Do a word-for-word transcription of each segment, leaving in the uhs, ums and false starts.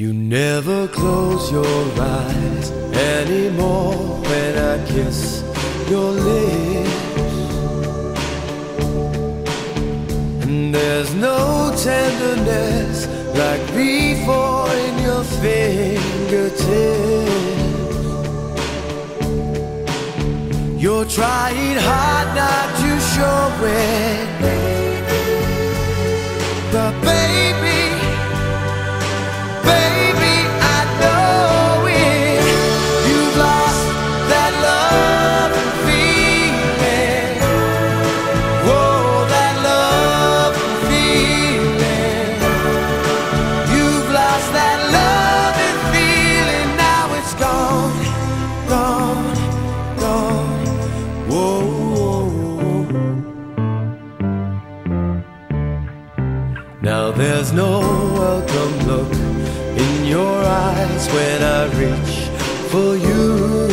You never close your eyes anymore when I kiss your lips, and there's no tenderness like before in your fingertips. You're trying hard not to show it, but baby, baby, I know it. You've lost that love and feeling. Whoa, that love and feeling. You've lost that love and feeling. Now it's gone, gone, gone. Whoa. Now there's no welcome look in your eyes when I reach for you.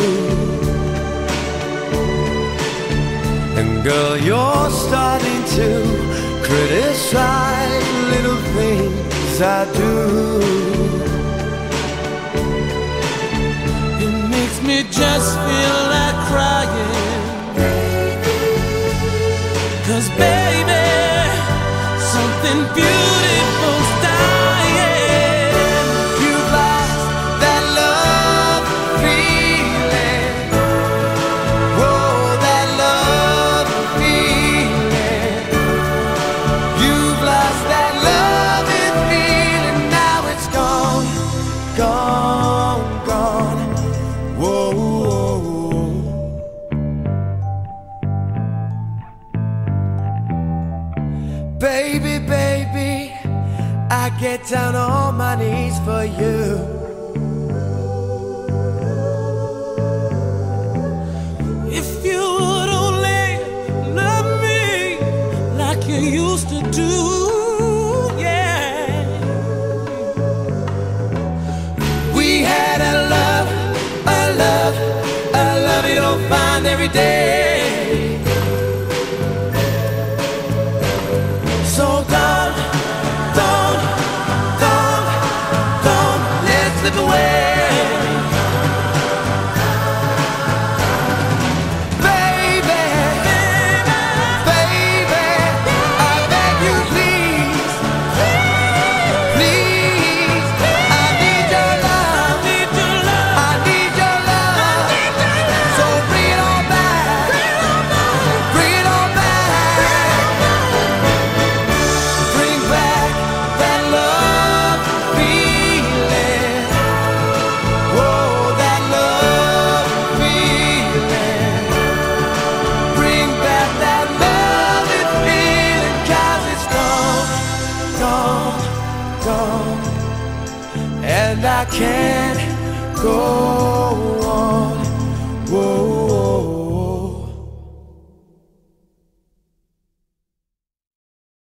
And girl, you're starting to criticize little things I do. It makes me just feel like crying, 'cause baby, something beautiful's dying. You've lost that love feeling. Whoa, that love feeling. You've lost that love feeling. Now it's gone, gone, gone. Whoa. Baby, baby, I get down on my knees for you. If you would only love me like you used to do, yeah. We had a love, a love, a love you don't find every day. So don't, don't, don't, don't let's slip away. Baby, baby, I beg you please, please, I need your love, I need your love, so bring it on back, bring it on back, bring back that love feeling. Whoa, that love feeling. Bring back that love feeling, 'cause it's gone, gone, gone, and I can't go